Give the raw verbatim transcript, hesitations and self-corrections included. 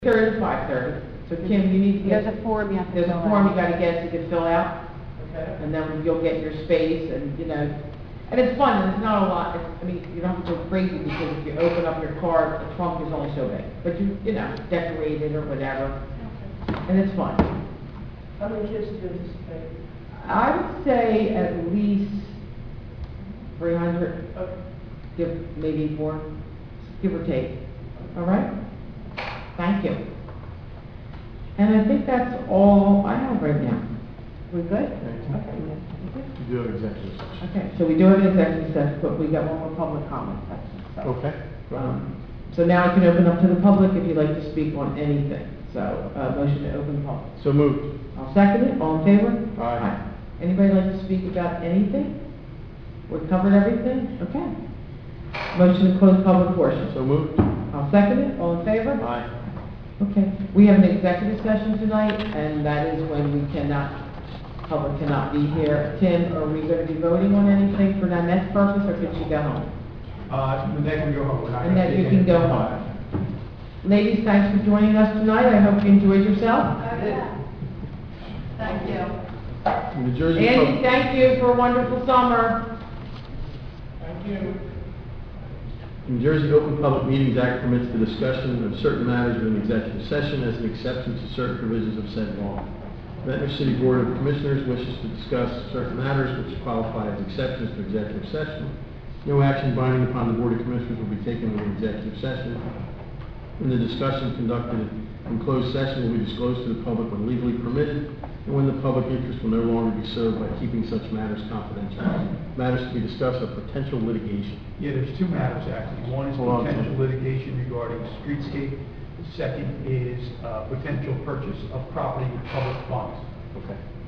thirty to five thirty. So Kim, you need to get... There's a form you have to There's fill a form out. you gotta get, you can fill out, Okay. and then you'll get your space, and, you know, and it's fun, and it's not a lot, it's, I mean, you don't have to go crazy, because if you open up your car, the trunk is only so big, but you, you know, decorate it or whatever, and it's fun. How many kids do you anticipate? I would say at least three hundred, Okay. give, maybe more, give or take, all right? Thank you. And I think that's all I have right now. We good? Okay. You do have executive session. Okay, so we do have an executive session, but we got one more public comment section, so. Okay. Go ahead. Um, So now I can open up to the public if you'd like to speak on anything. So, uh, motion to open the public. So moved. I'll second it, all in favor? Aye. Anybody like to speak about anything? We've covered everything? Okay. Motion to close public portion. So moved. I'll second it, all in favor? Aye. Okay, we have an executive session tonight, and that is when we cannot, public cannot be here. Tim, are we gonna be voting on anything for Nanette's purpose, or can she go home? Uh, Annette can go home. We're not And gonna that you take can any- go home. Ladies, thanks for joining us tonight, I hope you enjoyed yourself. Thank you. New Jersey Andy, Pub- thank you for a wonderful summer. Thank you. New Jersey Open Public Meetings Act permits the discussion of certain matters in an executive session as an exception to certain provisions of said law. Ventnor City Board of Commissioners wishes to discuss certain matters which qualify as exceptions to executive session. No action binding upon the Board of Commissioners will be taken in an executive session. And the discussion conducted in closed session will be disclosed to the public when legally permitted, and when the public interest will no longer be served by keeping such matters confidential. Matters to be discussed are potential litigation. Yeah, there's two matters actually. One is Hold on. potential litigation regarding streetscape. The second is, uh, potential purchase of property with public funds. Okay.